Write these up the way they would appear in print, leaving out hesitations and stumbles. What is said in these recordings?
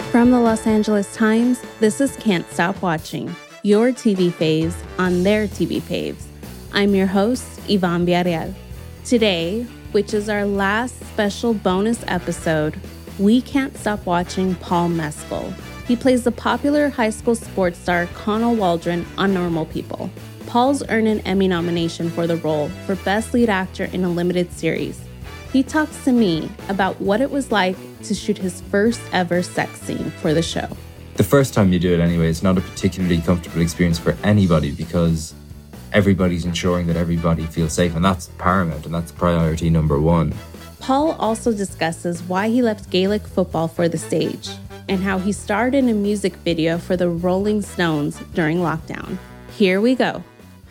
From the Los Angeles Times, this is Can't Stop Watching, your TV faves on their TV faves. I'm your host, Yvonne Villarreal. Today, which is our last special bonus episode, we can't stop watching Paul Mescal. He plays the popular high school sports star Connell Waldron on Normal People. Paul's earned an Emmy nomination for the role for Best Lead Actor in a Limited Series. He talks to me about what it was like to shoot his first ever sex scene for the show. The first time you do it anyway, it's not a particularly comfortable experience for anybody because everybody's ensuring that everybody feels safe, and that's paramount, and that's priority number one. Paul also discusses why he left Gaelic football for the stage and how he starred in a music video for the Rolling Stones during lockdown. Here we go.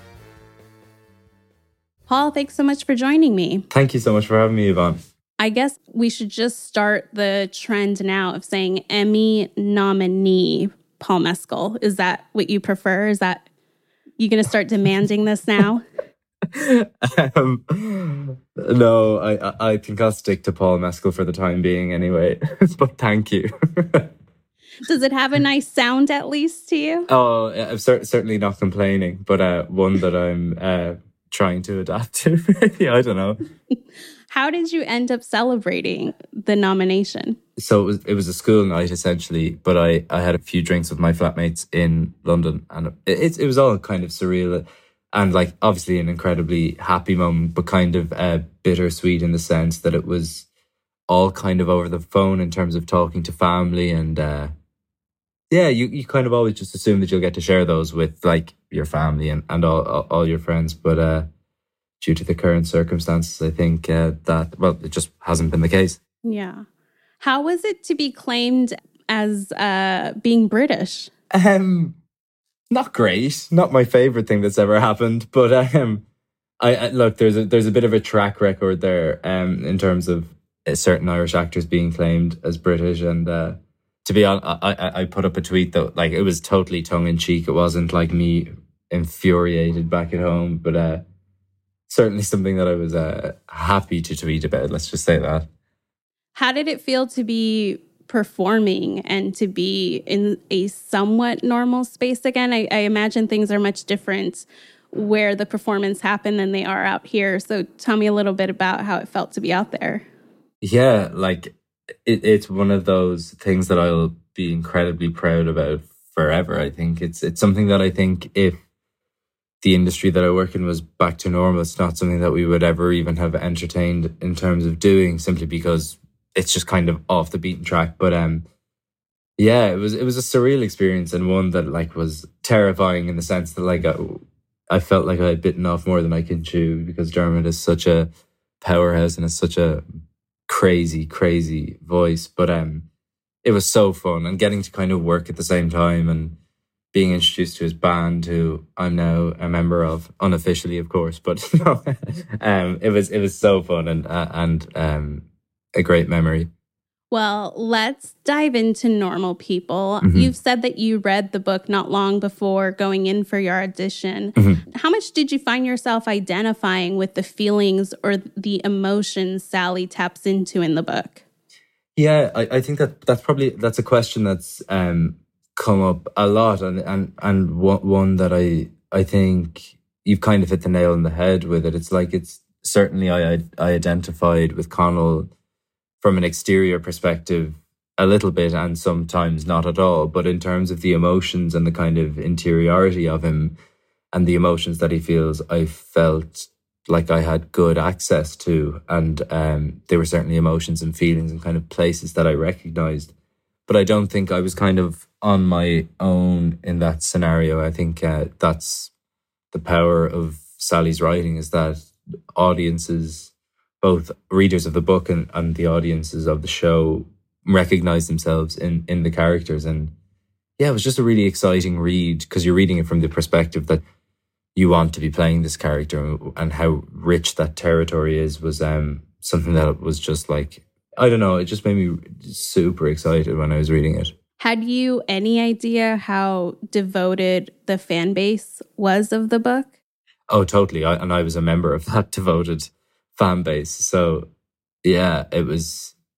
Paul, thanks so much for joining me. Thank you so much for having me, Yvonne. I guess we should just start the trend now of saying Emmy nominee Paul Mescal. Is that what you prefer? Is that you going to start demanding this now? No, I think I'll stick to Paul Mescal for the time being anyway. But thank you. Does it have a nice sound at least to you? Oh, I'm certainly not complaining, but one that I'm trying to adapt to. Maybe, I don't know. How did you end up celebrating the nomination? So it was a school night essentially, but I had a few drinks with my flatmates in London, and it was all kind of surreal and like obviously an incredibly happy moment, but kind of bittersweet in the sense that it was all kind of over the phone in terms of talking to family, and you kind of always just assume that you'll get to share those with like your family and all your friends, but due to the current circumstances, I think it just hasn't been the case. Yeah. How was it to be claimed as being British? Not great. Not my favorite thing that's ever happened. But I look, there's a bit of a track record there in terms of certain Irish actors being claimed as British. And to be honest, I put up a tweet that like it was totally tongue in cheek. It wasn't like me infuriated back at home, but certainly something that I was happy to tweet about. Let's just say that. How did it feel to be performing and to be in a somewhat normal space again? I imagine things are much different where the performance happened than they are out here. So tell me a little bit about how it felt to be out there. Yeah, like it's one of those things that I'll be incredibly proud about forever. I think it's something that I think if the industry that I work in was back to normal, it's not something that we would ever even have entertained in terms of doing, simply because it's just kind of off the beaten track. But it was a surreal experience, and one that like was terrifying in the sense that like I felt like I had bitten off more than I can chew, because Dermot is such a powerhouse and is such a crazy voice. But it was so fun, and getting to kind of work at the same time and being introduced to his band, who I'm now a member of, unofficially, of course. But it was so fun and a great memory. Well, let's dive into Normal People. Mm-hmm. You've said that you read the book not long before going in for your audition. Mm-hmm. How much did you find yourself identifying with the feelings or the emotions Sally taps into in the book? Yeah, I think that's a question that's come up a lot, and one that I think you've kind of hit the nail on the head with it. It's like it's certainly I identified with Connell from an exterior perspective a little bit, and sometimes not at all. But in terms of the emotions and the kind of interiority of him and the emotions that he feels, I felt like I had good access to, and they were certainly emotions and feelings and kind of places that I recognized. But I don't think I was kind of on my own in that scenario. I think that's the power of Sally's writing, is that audiences, both readers of the book and the audiences of the show, recognize themselves in the characters. And yeah, it was just a really exciting read, because you're reading it from the perspective that you want to be playing this character, and how rich that territory was something that was just like, I don't know, it just made me super excited when I was reading it. Had you any idea how devoted the fan base was of the book? Oh, totally. I was a member of that devoted fan base. So yeah, it was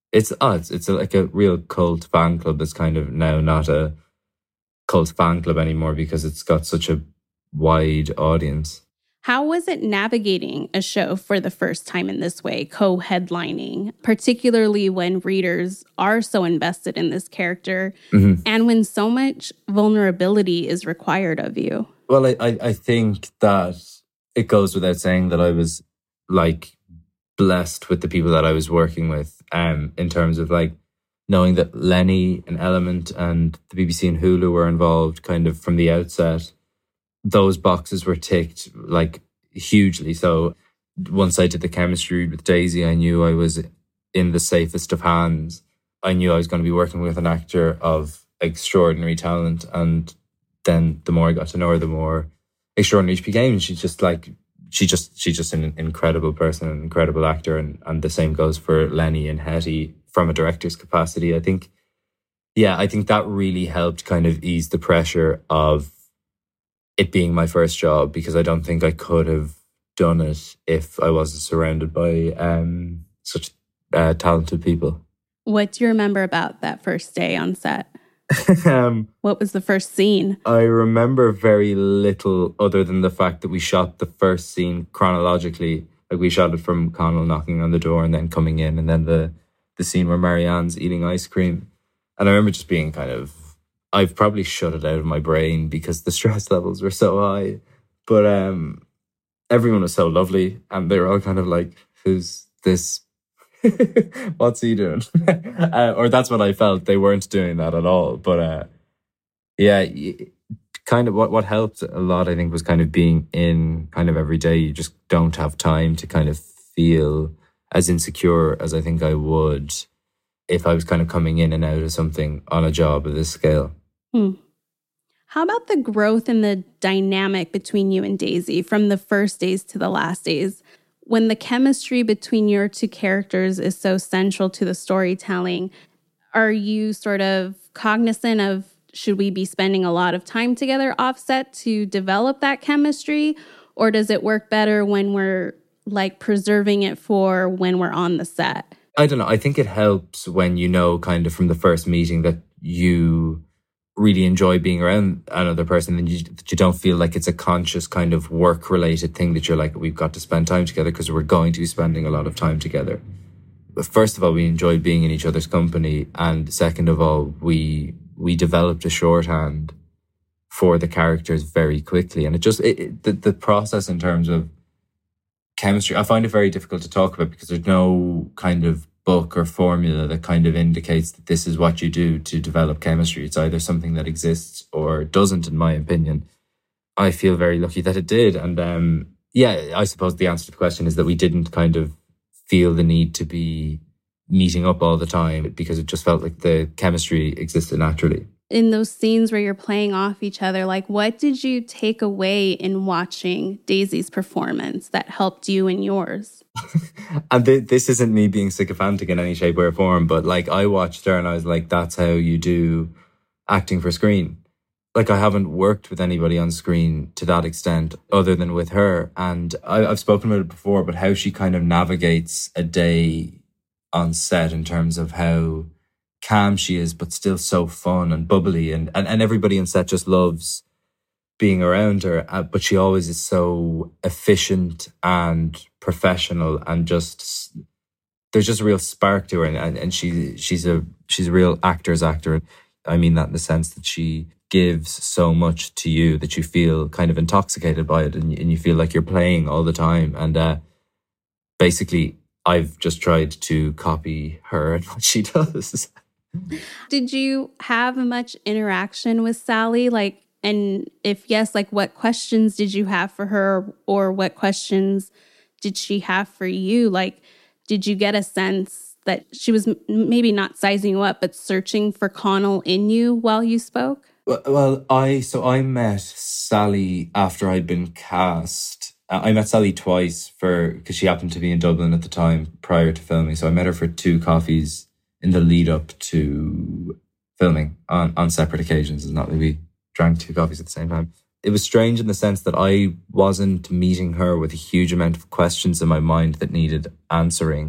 It's like a real cult fan club that's kind of now not a cult fan club anymore because it's got such a wide audience. How was it navigating a show for the first time in this way, co-headlining, particularly when readers are so invested in this character and when so much vulnerability is required of you? Well, I think that it goes without saying that I was like blessed with the people that I was working with, in terms of like knowing that Lenny and Element and the BBC and Hulu were involved kind of from the outset. Those boxes were ticked like hugely. So once I did the chemistry with Daisy, I knew I was in the safest of hands. I knew I was going to be working with an actor of extraordinary talent. And then the more I got to know her, the more extraordinary she became. She's just an incredible person, an incredible actor. And the same goes for Lenny and Hetty from a director's capacity. I think that really helped kind of ease the pressure of it being my first job, because I don't think I could have done it if I wasn't surrounded by such talented people. What do you remember about that first day on set? What was the first scene? I remember very little other than the fact that we shot the first scene chronologically. Like we shot it from Connell knocking on the door and then coming in, and then the scene where Marianne's eating ice cream. And I remember just being kind of, I've probably shut it out of my brain because the stress levels were so high. But everyone was so lovely, and they were all kind of like, who's this? What's he doing? Or that's what I felt. They weren't doing that at all. But kind of what helped a lot, I think, was kind of being in kind of every day. You just don't have time to kind of feel as insecure as I think I would if I was kind of coming in and out of something on a job of this scale. How about the growth in the dynamic between you and Daisy from the first days to the last days? When the chemistry between your two characters is so central to the storytelling, are you sort of cognizant of, should we be spending a lot of time together offset to develop that chemistry? Or does it work better when we're like preserving it for when we're on the set? I don't know. I think it helps when you know kind of from the first meeting that you really enjoy being around another person, and that you don't feel like it's a conscious kind of work-related thing that you're like, we've got to spend time together because we're going to be spending a lot of time together. But first of all, we enjoyed being in each other's company, and second of all, we developed a shorthand for the characters very quickly. And the process in terms of chemistry, I find it very difficult to talk about because there's no kind of book or formula that kind of indicates that this is what you do to develop chemistry. It's either something that exists or doesn't, in my opinion. I feel very lucky that it did. And I suppose the answer to the question is that we didn't kind of feel the need to be meeting up all the time because it just felt like the chemistry existed naturally. In those scenes where you're playing off each other, like what did you take away in watching Daisy's performance that helped you in yours? And this isn't me being sycophantic in any shape or form, but like I watched her and I was like, that's how you do acting for screen. Like I haven't worked with anybody on screen to that extent other than with her. And I've spoken about it before, but how she kind of navigates a day on set in terms of how calm she is, but still so fun and bubbly. And everybody on set just loves being around her. But she always is so efficient and professional, and just there's just a real spark to her. And she's a real actor's actor. I mean that in the sense that she gives so much to you that you feel kind of intoxicated by it, and you feel like you're playing all the time. And basically, I've just tried to copy her and what she does. Did you have much interaction with Sally? Like, and if yes, like what questions did you have for her, or what questions did she have for you? Like, did you get a sense that she was maybe not sizing you up, but searching for Connell in you while you spoke? Well, I met Sally after I'd been cast. I met Sally twice because she happened to be in Dublin at the time prior to filming. So I met her for 2 coffees in the lead up to filming on separate occasions. It's not that we drank 2 coffees at the same time. It was strange in the sense that I wasn't meeting her with a huge amount of questions in my mind that needed answering.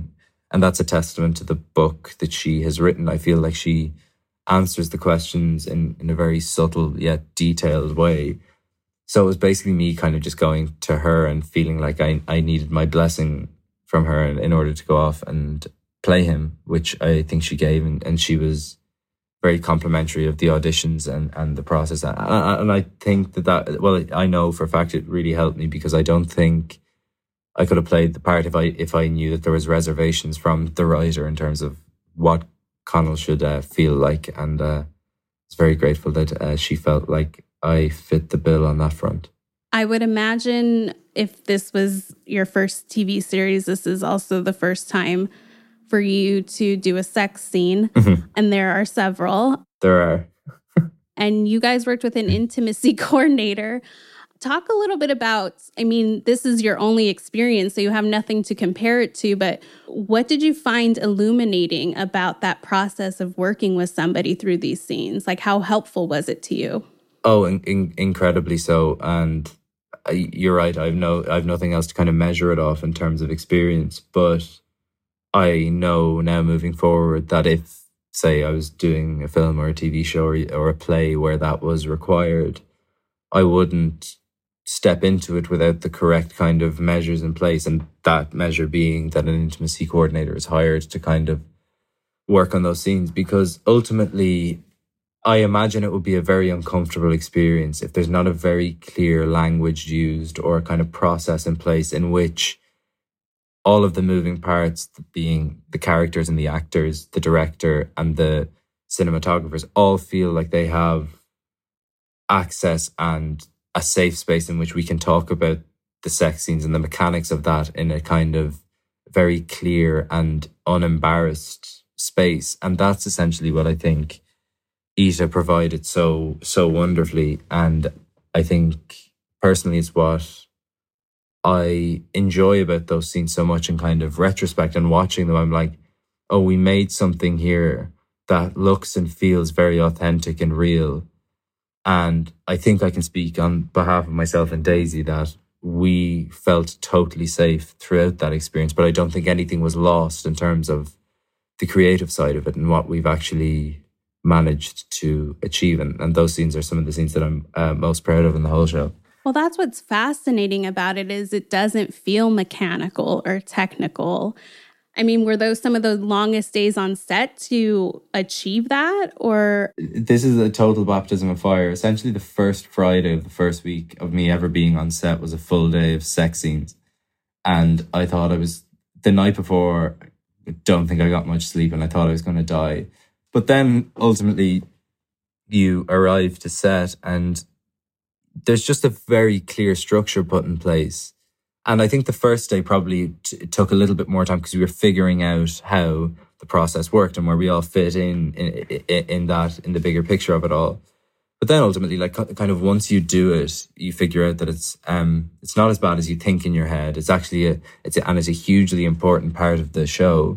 And that's a testament to the book that she has written. I feel like she answers the questions in a very subtle yet detailed way. So it was basically me kind of just going to her and feeling like I needed my blessing from her in order to go off and play him, which I think she gave. And she was very complimentary of the auditions and the process. And I think well, I know for a fact it really helped me, because I don't think I could have played the part if I knew that there was reservations from the writer in terms of what Connell should feel like. And I was very grateful that she felt like I fit the bill on that front. I would imagine if this was your first TV series, this is also the first time for you to do a sex scene. Mm-hmm. And there are several. There are. And you guys worked with an intimacy coordinator. Talk a little bit about, I mean, this is your only experience, so you have nothing to compare it to, but what did you find illuminating about that process of working with somebody through these scenes? Like, how helpful was it to you? Oh, incredibly so. And you're right. I've nothing else to kind of measure it off in terms of experience. But I know now moving forward that if, say, I was doing a film or a TV show or a play where that was required, I wouldn't step into it without the correct kind of measures in place. And that measure being that an intimacy coordinator is hired to kind of work on those scenes. Because ultimately, I imagine it would be a very uncomfortable experience if there's not a very clear language used or a kind of process in place in which all of the moving parts, being the characters and the actors, the director and the cinematographers, all feel like they have access and a safe space in which we can talk about the sex scenes and the mechanics of that in a kind of very clear and unembarrassed space. And that's essentially what I think Ita provided so wonderfully. And I think personally it's what I enjoy about those scenes so much in kind of retrospect and watching them. I'm like, oh, we made something here that looks and feels very authentic and real. And I think I can speak on behalf of myself and Daisy that we felt totally safe throughout that experience. But I don't think anything was lost in terms of the creative side of it and what we've actually managed to achieve. And those scenes are some of the scenes that I'm most proud of in the whole show. Well, that's what's fascinating about it, is it doesn't feel mechanical or technical. I mean, were those some of the longest days on set to achieve that? Or this is a total baptism of fire. Essentially, the first Friday of the first week of me ever being on set was a full day of sex scenes. And I thought the night before, I don't think I got much sleep and I thought I was going to die. But then ultimately you arrive to set and there's just a very clear structure put in place. And I think the first day probably took a little bit more time because we were figuring out how the process worked and where we all fit in the bigger picture of it all. But then ultimately, like kind of once you do it, you figure out that it's not as bad as you think in your head. It's actually it's a hugely important part of the show.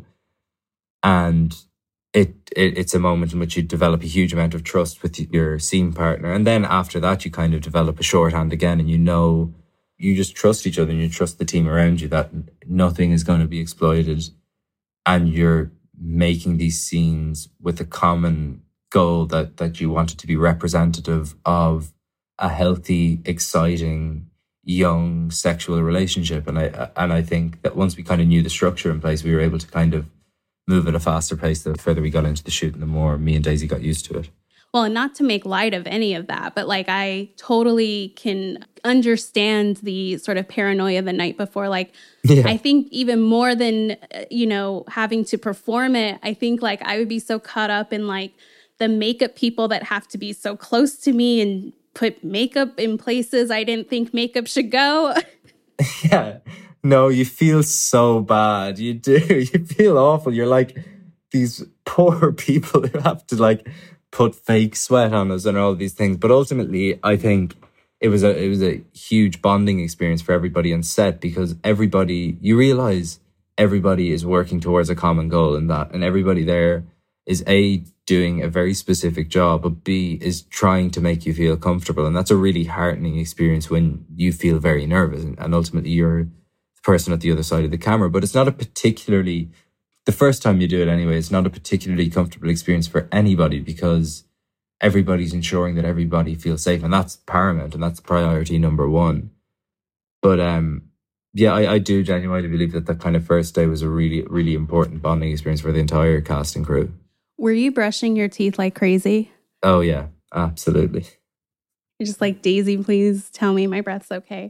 And it's a moment in which you develop a huge amount of trust with your scene partner. And then after that, you kind of develop a shorthand again, and you just trust each other and you trust the team around you that nothing is going to be exploited. And you're making these scenes with a common goal that you want it to be representative of a healthy, exciting, young sexual relationship. And I think that once we kind of knew the structure in place, we were able to kind of move at a faster pace the further we got into the shoot and the more me and Daisy got used to it. Well, and not to make light of any of that, but like I totally can understand the sort of paranoia the night before. Like, yeah. I think even more than, having to perform it, I think like I would be so caught up in like the makeup people that have to be so close to me and put makeup in places I didn't think makeup should go. Yeah. No, you feel so bad. You do. You feel awful. You're like these poor people who have to like put fake sweat on us and all these things. But ultimately, I think it was a huge bonding experience for everybody on set because you realize everybody is working towards a common goal in that. And everybody there is A, doing a very specific job, but B, is trying to make you feel comfortable. And that's a really heartening experience when you feel very nervous. And ultimately, you're person at the other side of the camera, but it's not a particularly the first time you do it anyway, it's not a particularly comfortable experience for anybody because everybody's ensuring that everybody feels safe. And that's paramount and that's priority number one. But yeah, I do genuinely believe that kind of first day was a really, really important bonding experience for the entire cast and crew. Were you brushing your teeth like crazy? Oh, yeah, absolutely. You're just like, Daisy, please tell me my breath's okay.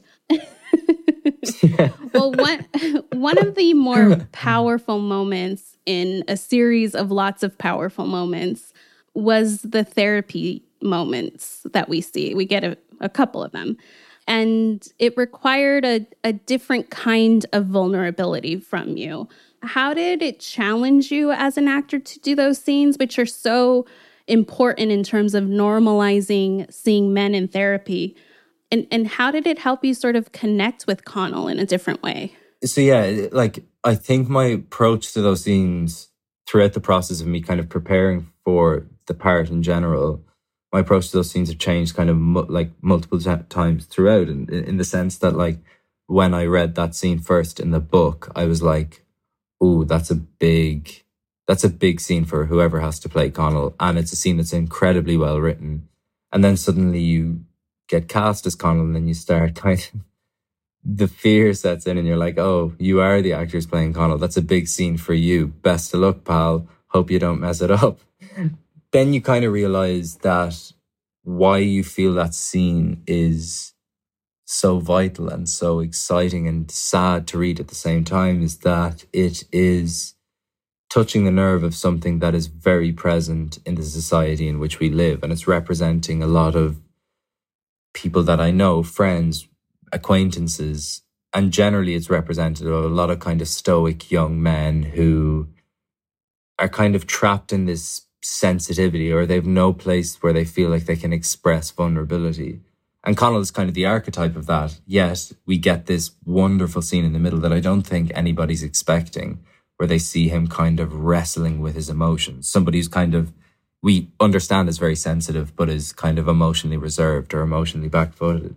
Yeah. Well, one of the more powerful moments in a series of lots of powerful moments was the therapy moments that we see. We get a couple of them. And it required a different kind of vulnerability from you. How did it challenge you as an actor to do those scenes, which are so important in terms of normalizing seeing men in therapy? And how did it help you sort of connect with Connell in a different way? So yeah, like I think my approach to those scenes throughout the process of me kind of preparing for the part in general, my approach to those scenes have changed kind of like multiple times throughout, in the sense that like when I read that scene first in the book, I was like, "Ooh, that's a big scene for whoever has to play Connell," and it's a scene that's incredibly well written. And then suddenly you get cast as Connell, and then you start kind of the fear sets in, and you're like, "Oh, you are the actors playing Connell. That's a big scene for you. Best of luck, pal. Hope you don't mess it up." Then you kind of realize that why you feel that scene is so vital and so exciting and sad to read at the same time is that it is touching the nerve of something that is very present in the society in which we live. And it's representing a lot of people that I know, friends, acquaintances, and generally it's representative of a lot of kind of stoic young men who are kind of trapped in this sensitivity, or they've no place where they feel like they can express vulnerability. And Connell is kind of the archetype of that. Yet we get this wonderful scene in the middle that I don't think anybody's expecting, where they see him kind of wrestling with his emotions. Somebody who's kind of, we understand is very sensitive, but is kind of emotionally reserved or emotionally back-footed.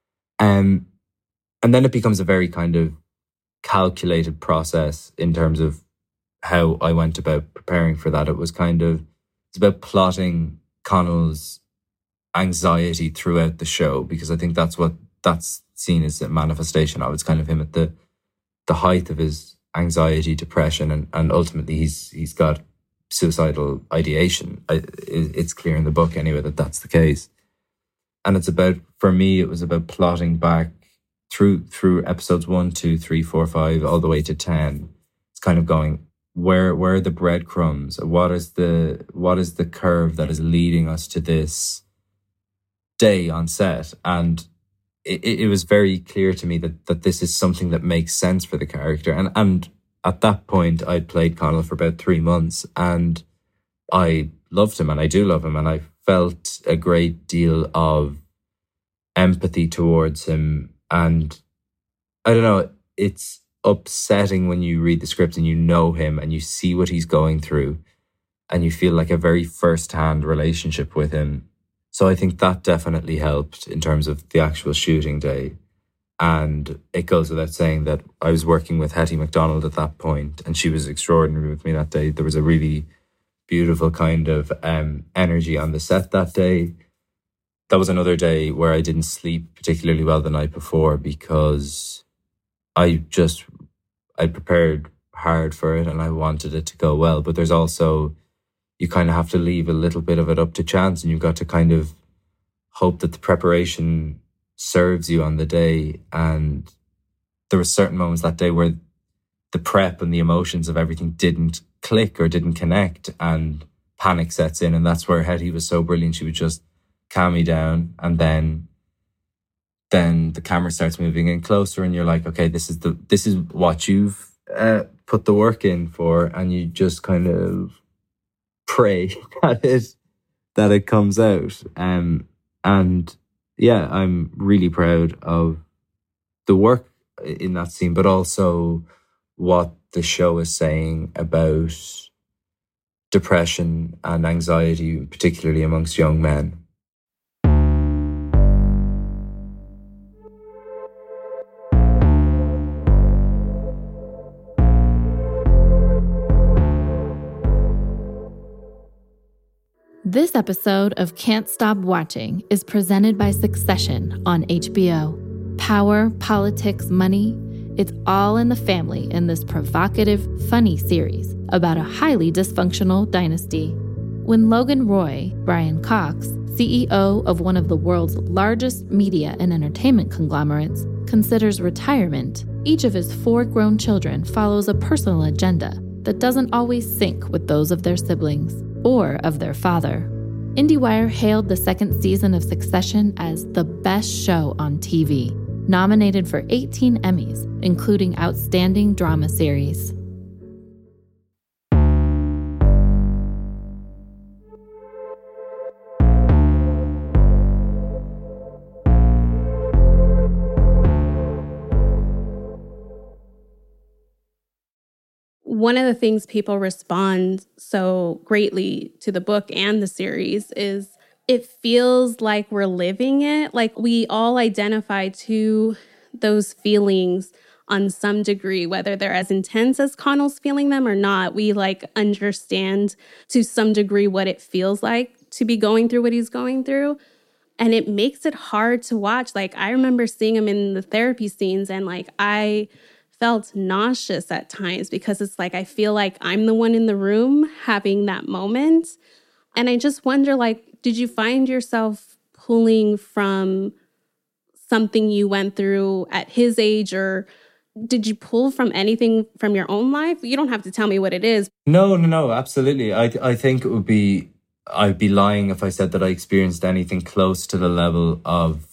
And then it becomes a very kind of calculated process in terms of how I went about preparing for that. It was kind of, it's about plotting Connell's anxiety throughout the show, because I think that's what that's seen as a manifestation of. It's kind of him at the height of his anxiety, depression, and ultimately he's got suicidal ideation. It's clear in the book anyway that that's the case. And it's about, for me, it was about plotting back through episodes 1, 2, 3, 4, 5, all the way to 10. It's kind of going, where are the breadcrumbs? What is the curve that is leading us to this day on set? And it was very clear to me that this is something that makes sense for the character. And at that point, I'd played Connell for about 3 months, and I loved him, and I do love him, and I felt a great deal of empathy towards him. And I don't know, it's upsetting when you read the script and you know him and you see what he's going through, and you feel like a very first-hand relationship with him. So I think that definitely helped in terms of the actual shooting day. And it goes without saying that I was working with Hetty MacDonald at that point, and she was extraordinary with me that day. There was a really beautiful kind of energy on the set that day. That was another day where I didn't sleep particularly well the night before, because I prepared hard for it and I wanted it to go well. But there's also, you kind of have to leave a little bit of it up to chance, and you've got to kind of hope that the preparation serves you on the day. And there were certain moments that day where the prep and the emotions of everything didn't click or didn't connect, and panic sets in. And that's where Hetty was so brilliant. She would just calm me down, and then the camera starts moving in closer, and you're like, okay, this is what you've put the work in for, and you just kind of pray that it comes out. And yeah, I'm really proud of the work in that scene, but also what the show is saying about depression and anxiety, particularly amongst young men. This episode of Can't Stop Watching is presented by Succession on HBO. Power, politics, money, it's all in the family in this provocative, funny series about a highly dysfunctional dynasty. When Logan Roy, Brian Cox, CEO of one of the world's largest media and entertainment conglomerates, considers retirement, each of his 4 grown children follows a personal agenda that doesn't always sync with those of their siblings or of their father. IndieWire hailed the second season of Succession as the best show on TV, nominated for 18 Emmys, including Outstanding Drama Series. One of the things people respond so greatly to the book and the series is it feels like we're living it. Like we all identify to those feelings on some degree, whether they're as intense as Connell's feeling them or not. We understand to some degree what it feels like to be going through what he's going through. And it makes it hard to watch. I remember seeing him in the therapy scenes and I felt nauseous at times because it's I feel like I'm the one in the room having that moment. And I just wonder, did you find yourself pulling from something you went through at his age, or did you pull from anything from your own life? You don't have to tell me what it is. No, absolutely. I think I'd be lying if I said that I experienced anything close to the level of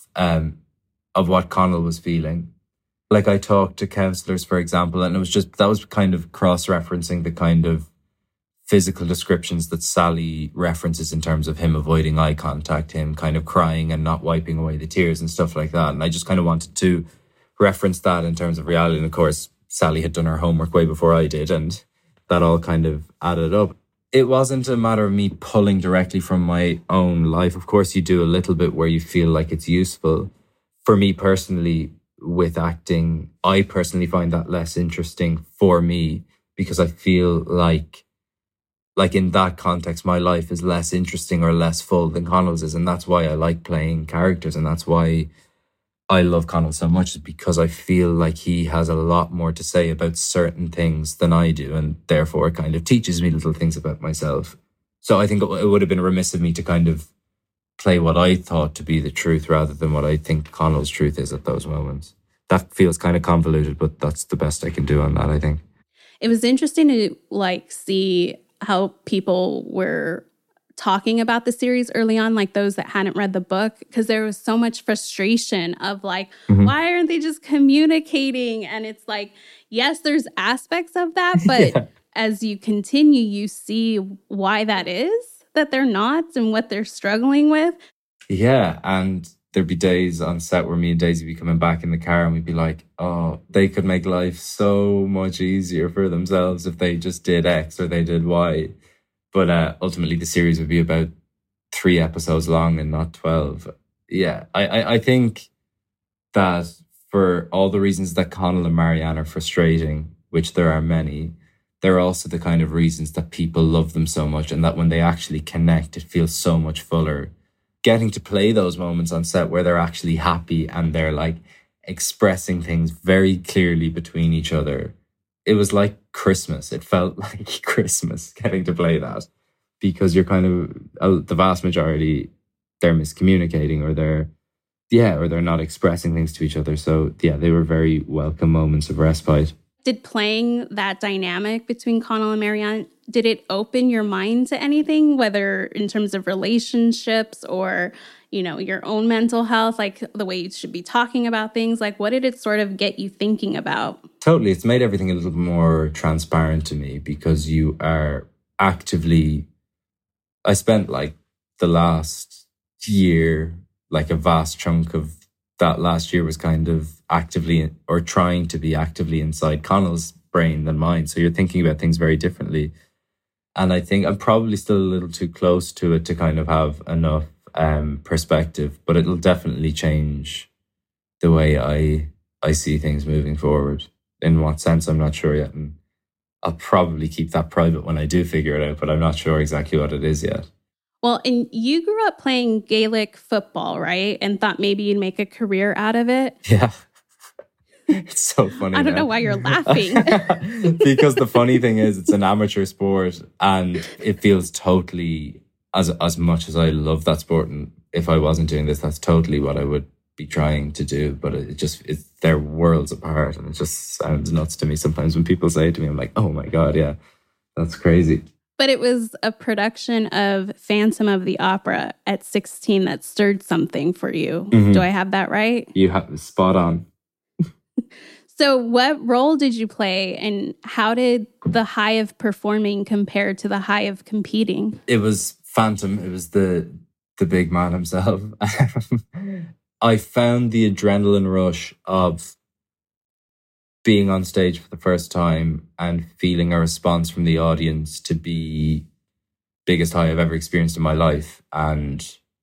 what Connell was feeling. I talked to counselors, for example, and that was kind of cross-referencing the kind of physical descriptions that Sally references in terms of him avoiding eye contact, him kind of crying and not wiping away the tears and stuff like that. And I just kind of wanted to reference that in terms of reality. And of course, Sally had done her homework way before I did, and that all kind of added up. It wasn't a matter of me pulling directly from my own life. Of course, you do a little bit where you feel like it's useful. For me personally, with acting, I personally find that less interesting for me because I feel like in that context, my life is less interesting or less full than Connell's is. And that's why I like playing characters. And that's why I love Connell so much, is because I feel like he has a lot more to say about certain things than I do. And therefore it kind of teaches me little things about myself. So I think it would have been remiss of me to kind of play what I thought to be the truth rather than what I think Connell's truth is at those moments. That feels kind of convoluted, but that's the best I can do on that, I think. It was interesting to see how people were talking about the series early on, those that hadn't read the book, because there was so much frustration of why aren't they just communicating? And it's yes, there's aspects of that, but as you continue, you see why that is, that they're not, and what they're struggling with. Yeah, and there'd be days on set where me and Daisy would be coming back in the car and we'd be like, oh, they could make life so much easier for themselves if they just did X or they did Y. But ultimately the series would be about 3 episodes long and not 12. Yeah, I think that for all the reasons that Connell and Marianne are frustrating, which there are many, they're also the kind of reasons that people love them so much, and that when they actually connect, it feels so much fuller. Getting to play those moments on set where they're actually happy and they're expressing things very clearly between each other. It was like Christmas. It felt like Christmas getting to play that, because you're kind of, the vast majority, they're miscommunicating or they're not expressing things to each other. So yeah, they were very welcome moments of respite. Did playing that dynamic between Connell and Marianne, did it open your mind to anything, whether in terms of relationships or, your own mental health, the way you should be talking about things? What did it sort of get you thinking about? Totally. It's made everything a little more transparent to me, because you are actively... I spent the last year, a vast chunk of that last year was kind of actively or trying to be actively inside Connell's brain than mine. So you're thinking about things very differently. And I think I'm probably still a little too close to it to kind of have enough perspective, but it'll definitely change the way I see things moving forward. In what sense, I'm not sure yet. And I'll probably keep that private when I do figure it out, but I'm not sure exactly what it is yet. Well, and you grew up playing Gaelic football, right? And thought maybe you'd make a career out of it. Yeah. It's so funny. I don't know why you're laughing. Because the funny thing is, it's an amateur sport, and it feels totally, as much as I love that sport, and if I wasn't doing this, that's totally what I would be trying to do. But they're worlds apart, and it just sounds nuts to me sometimes when people say it to me. I'm like, oh my God, yeah, that's crazy. But it was a production of Phantom of the Opera at 16 that stirred something for you. Mm-hmm. Do I have that right? You have spot on. So what role did you play, and how did the high of performing compare to the high of competing? It was Phantom. It was the big man himself. I found the adrenaline rush of being on stage for the first time and feeling a response from the audience to be biggest high I've ever experienced in my life. And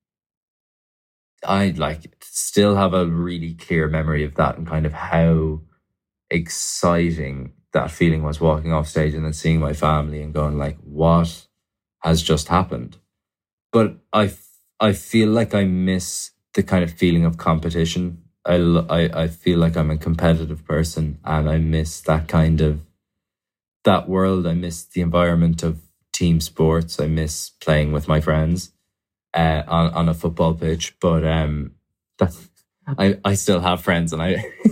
I still have a really clear memory of that, and kind of how exciting that feeling was, walking off stage and then seeing my family and going like, what has just happened? But I feel like I miss the kind of feeling of competition. I feel like I'm a competitive person, and I miss that world. I miss the environment of team sports. I miss playing with my friends on a football pitch. But I still have friends, and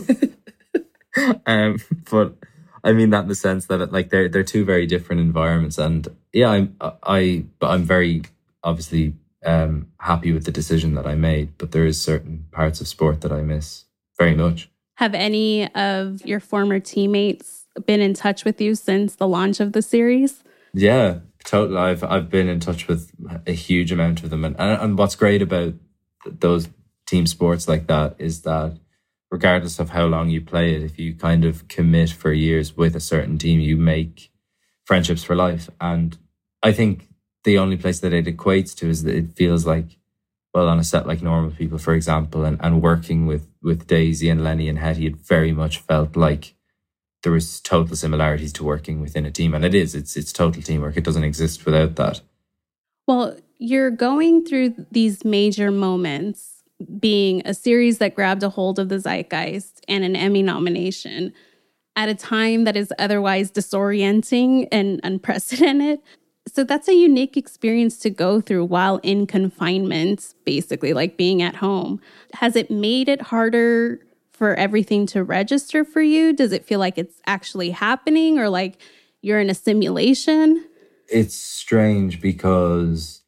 but I mean that in the sense that they're two very different environments. And yeah, I'm very obviously happy with the decision that I made, but there is certain parts of sport that I miss very much. Have any of your former teammates been in touch with you since the launch of the series? Yeah, totally. I've been in touch with a huge amount of them, and what's great about those team sports like that is that regardless of how long you play it, if you kind of commit for years with a certain team, you make friendships for life. And I think the only place that it equates to is that it feels like, well, on a set like Normal People, for example, and working with Daisy and Lenny and Hetty, it very much felt like there was total similarities to working within a team. And it's total teamwork. It doesn't exist without that. Well, you're going through these major moments, being a series that grabbed a hold of the zeitgeist and an Emmy nomination at a time that is otherwise disorienting and unprecedented. So that's a unique experience to go through while in confinement, basically, like being at home. Has it made it harder for everything to register for you? Does it feel like it's actually happening, or like you're in a simulation? It's strange because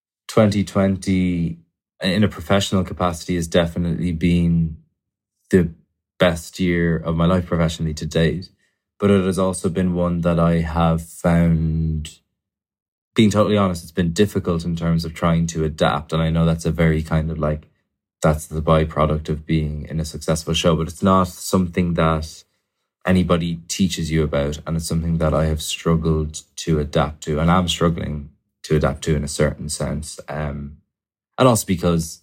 2020 in a professional capacity has definitely been the best year of my life professionally to date. But it has also been one that I have found, being totally honest, it's been difficult in terms of trying to adapt. And I know that's a very kind of like, that's the byproduct of being in a successful show, but it's not something that anybody teaches you about. And it's something that I have struggled to adapt to, and I'm struggling to adapt to in a certain sense. And also because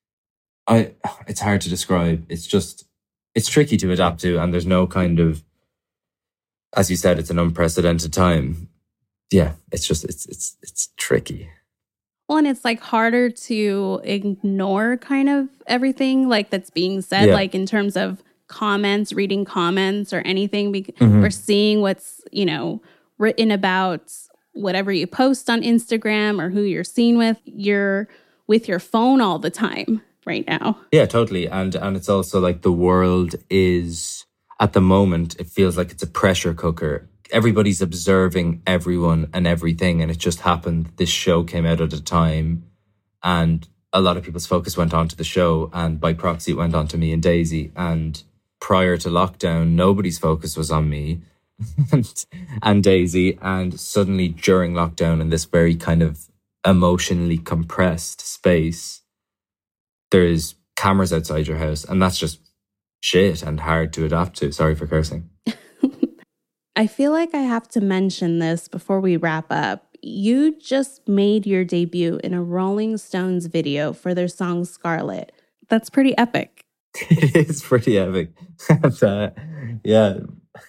it's hard to describe. It's tricky to adapt to, and there's no kind of, as you said, it's an unprecedented time. Yeah, it's tricky. Well, and it's like harder to ignore kind of everything like that's being said, like in terms of comments, reading comments or anything, or seeing what's, written about whatever you post on Instagram or who you're seen with. You're with your phone all the time right now. Yeah, totally. And it's also like the world is, at the moment, it feels like it's a pressure cooker. Everybody's observing everyone and everything. And it just happened. This show came out at a time, and a lot of people's focus went on to the show, and by proxy, it went on to me and Daisy. And prior to lockdown, nobody's focus was on me and Daisy. And suddenly during lockdown, in this very kind of emotionally compressed space, there's cameras outside your house, and that's just shit and hard to adapt to. Sorry for cursing. I feel like I have to mention this before we wrap up. You just made your debut in a Rolling Stones video for their song Scarlet. That's pretty epic. It is pretty epic. And,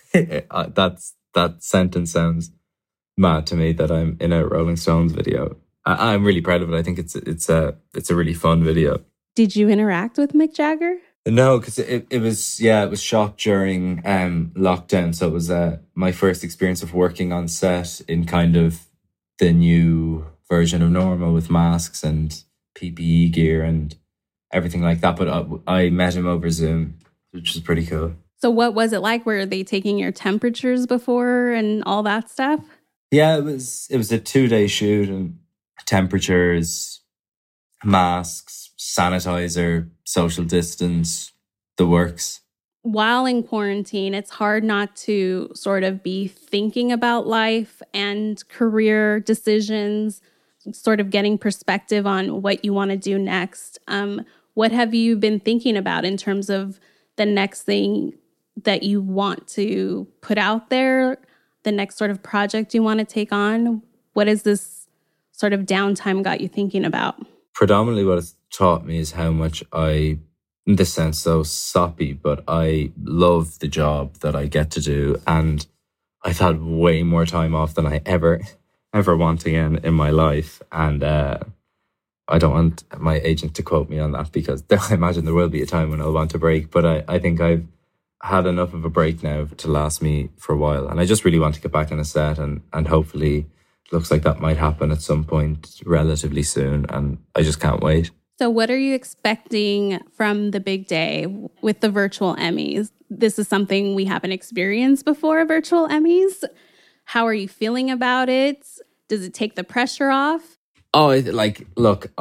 that sentence sounds mad to me, that I'm in a Rolling Stones video. I'm really proud of it. I think it's a really fun video. Did you interact with Mick Jagger? No, because it was shot during lockdown. So it was my first experience of working on set in kind of the new version of normal with masks and PPE gear and everything like that. But I met him over Zoom, which was pretty cool. So what was it like? Were they taking your temperatures before and all that stuff? Yeah, it was a 2-day shoot, and temperatures, masks, sanitizer, social distance, the works. While in quarantine, it's hard not to sort of be thinking about life and career decisions, sort of getting perspective on what you want to do next. What have you been thinking about in terms of the next thing that you want to put out there, the next sort of project you want to take on? What has this sort of downtime got you thinking about? Predominantly what it's taught me is how much in this sense, so soppy, but I love the job that I get to do. And I've had way more time off than I ever want again in my life. And I don't want my agent to quote me on that, because I imagine there will be a time when I'll want a break. But I think I've had enough of a break now to last me for a while. And I just really want to get back on a set, and hopefully it looks like that might happen at some point relatively soon. And I just can't wait. So what are you expecting from the big day with the virtual Emmys? This is something we haven't experienced before, virtual Emmys. How are you feeling about it? Does it take the pressure off? Oh, look,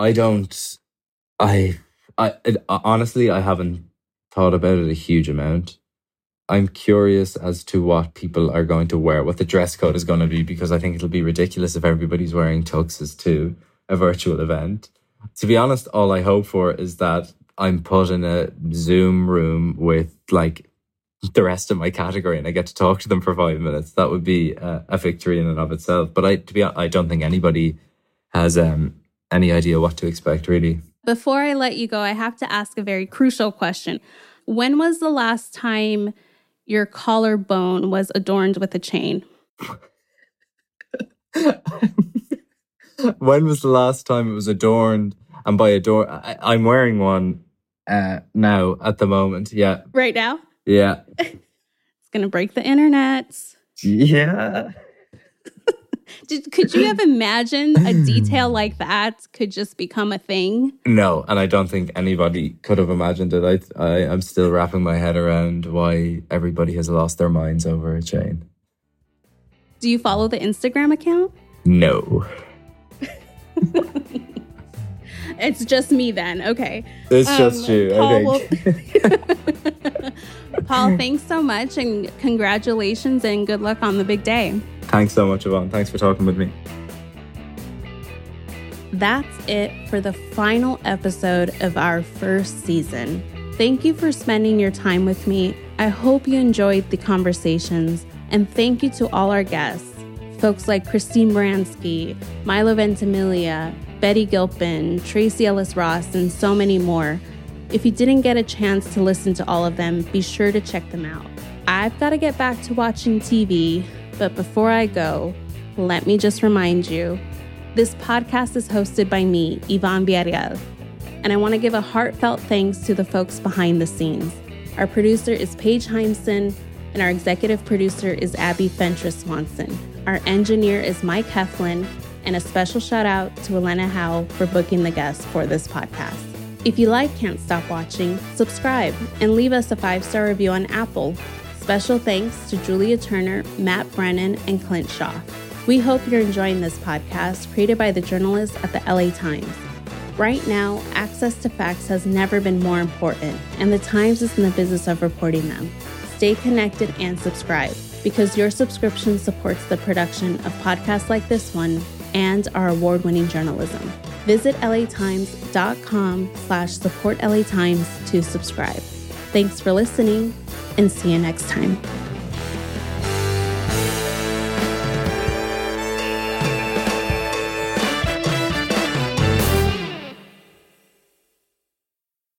honestly, I haven't thought about it a huge amount. I'm curious as to what people are going to wear, what the dress code is going to be, because I think it'll be ridiculous if everybody's wearing tuxes to a virtual event. To be honest, all I hope for is that I'm put in a Zoom room with like the rest of my category and I get to talk to them for 5 minutes. That would be a victory in and of itself. But I don't think anybody has any idea what to expect, really. Before I let you go, I have to ask a very crucial question. When was the last time your collarbone was adorned with a chain? When was the last time it was adorned? And by adorn, I'm wearing one now at the moment. Yeah. Right now? Yeah. It's going to break the internet. Yeah. Could you have imagined a detail like that could just become a thing? No, and I don't think anybody could have imagined it. I'm still wrapping my head around why everybody has lost their minds over a chain. Do you follow the Instagram account? No. It's just me then. Okay. It's just you. Paul, okay. Paul, thanks so much, and congratulations and good luck on the big day. Thanks so much, Yvonne. Thanks for talking with me. That's it for the final episode of our first season. Thank you for spending your time with me. I hope you enjoyed the conversations, and thank you to all our guests, folks like Christine Baranski, Milo Ventimiglia, Betty Gilpin, Tracy Ellis Ross, and so many more. If you didn't get a chance to listen to all of them, be sure to check them out. I've got to get back to watching TV, but before I go, let me just remind you, this podcast is hosted by me, Yvonne Villarreal, and I want to give a heartfelt thanks to the folks behind the scenes. Our producer is Paige Heimson, and our executive producer is Abby Fentress Swanson. Our engineer is Mike Heflin, and a special shout out to Elena Howe for booking the guests for this podcast. If you like Can't Stop Watching, subscribe and leave us a 5-star review on Apple. Special thanks to Julia Turner, Matt Brennan, and Clint Shaw. We hope you're enjoying this podcast created by the journalists at the LA Times. Right now, access to facts has never been more important, and the Times is in the business of reporting them. Stay connected and subscribe, because your subscription supports the production of podcasts like this one and our award-winning journalism. Visit latimes.com/support LA Times to subscribe. Thanks for listening, and see you next time.